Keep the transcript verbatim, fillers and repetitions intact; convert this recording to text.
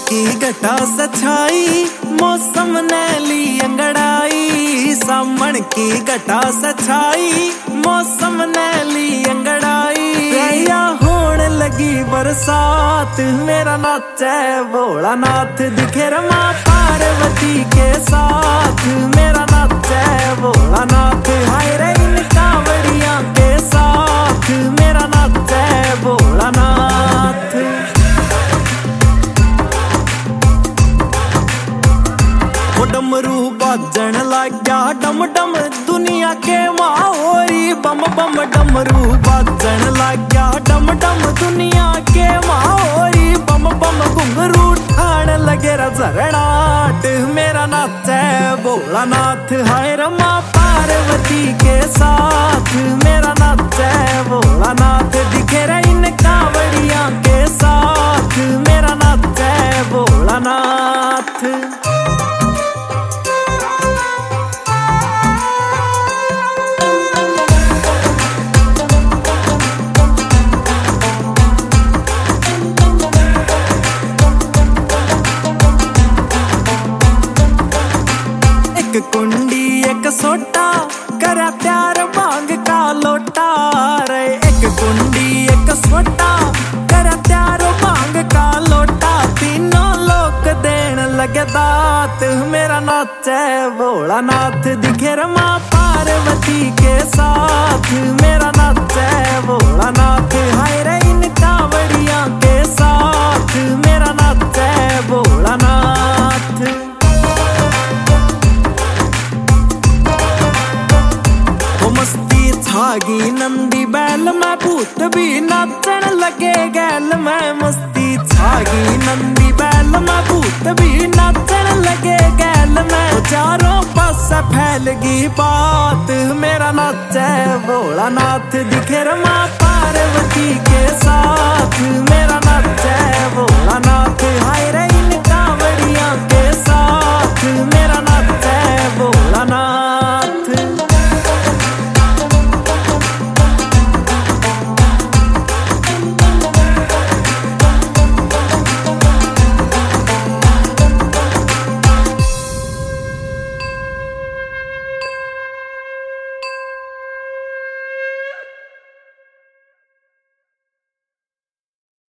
की घटा सछाई मौसम ने ली अंगड़ाई। सामन की घटा सछाई मौसम ने ली अंगड़ाई। या होने लगी बरसात मेरा नाचे भोला नाथ दिखे रमा पार्वती के साथ। मेरा नाचे भोला नाथ हाय रे इन कांवड़ियां के साथ। मेरा नाचे भोला नाथ। डमरू बाजन लग गया डम डम दुनिया के माहौरी बम बम। डमरू बाजन लग गया डम डम दुनिया के माहौरी बम बम। घुंघरू ठाण लगे झरनाट मेरा नाचे भोला नाथ हाय रमा पार्वती के साथ। मेरा नाचे भोला नाथ दिखे रे इन कांवड़ियां के साथ। मेरा नाचे भोला नाथ। एक कुंडी एक सोटा करा प्यार मांग का लोटा रे। एक कुंडी एक सोटा करा प्यार मांग का लोटा। तीनों लोग देन लगे दात मेरा नाचे भोला नाथ दिखे रमा पार्वती के साथ। मेरा नाचे भोला नाथ हाय रे इन कांवड़ियां के साथ। मेरा नाचे भोला नाथ। मस्ती छागी नंदी बैल में भूत भी नाचन लगे गैल में। मस्ती छागी नंदी बैल में भूत भी नाचन लगे गैल में। चारों पास फैल गई बात मेरा नाचे भोला नाथ दिखे रमा पार्वती के साथ। मेरा नाचे